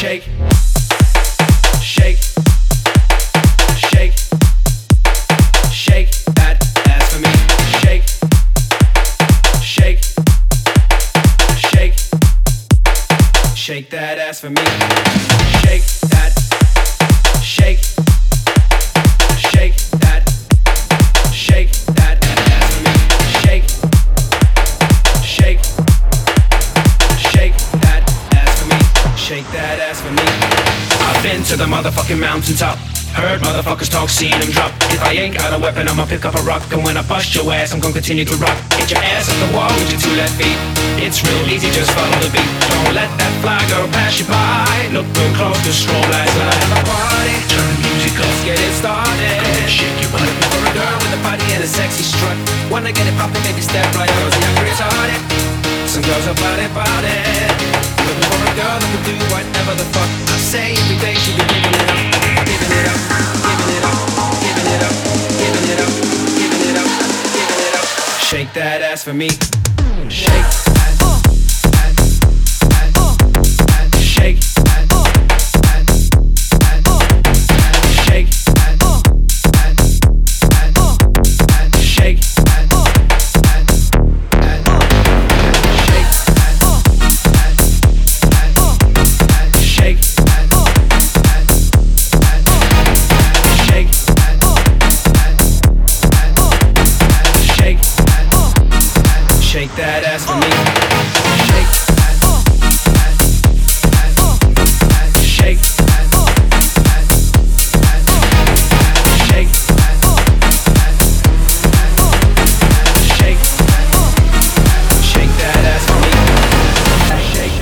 Shake, shake, shake, shake that ass for me. Shake, shake, shake, shake that ass for me. Shake that, shake, shake that, shake that ass for me. Shake, shake, shake that ass for me. Shake that ass for me. I've been to the motherfucking mountaintop. Heard motherfuckers talk, seen them drop. If I ain't got a weapon, I'ma pick up a rock. And when I bust your ass, I'm gonna continue to rock. Hit your ass at the wall with your two left feet. It's real easy, just follow the beat. Don't let that fly girl pass you by. Look real close, the strobe lights light up a party. Turn the music up, let's get it started. Shake your butt. Looking for a girl with a body and a sexy strut. Wanna get it poppin', maybe step right up. See how retarded. Some girls are about it. Looking for a girl that can do whatever the fuck I say. Every day she be giving it up, giving it up, giving it up, giving it up, giving it up, giving it up, giving it up. Shake that ass for me. Shake, shake, shake, shake, shake. Shake that ass for me. Shake, shake, shake, shake, shake that ass for me. Shake.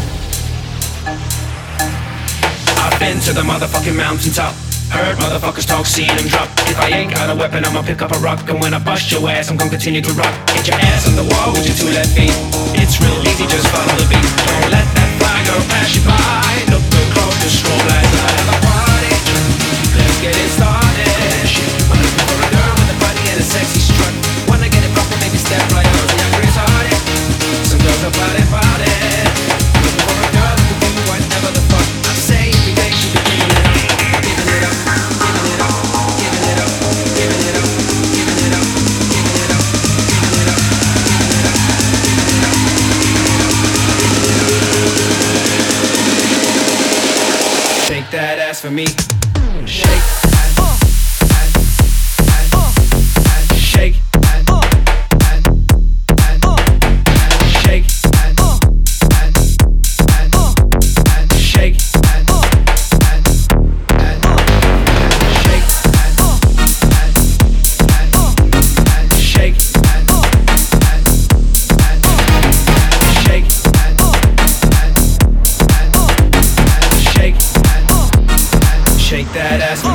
I've been to the motherfucking mountaintop. Heard motherfuckers talk, seen them drop. If I ain't got a weapon, I'ma pick up a rock. And when I bust your ass, I'm gonna continue to rock. Hit your ass on the wall with your two left feet. It's real easy, just follow the beat. Don't let that fly girl pass you by. Look real close, the strobe lights light up a party. Let's get it started. Shake your butt. Looking for a girl with a body and a sexy strut. Wanna get it poppin', maybe step right up. See how retarded. Some girls are about it. Looking for a girl that can do whatever the fuck I say. Every day she be giving it up. Shake that ass for me. Shake, shake, shake, shake, shake, shake that ass.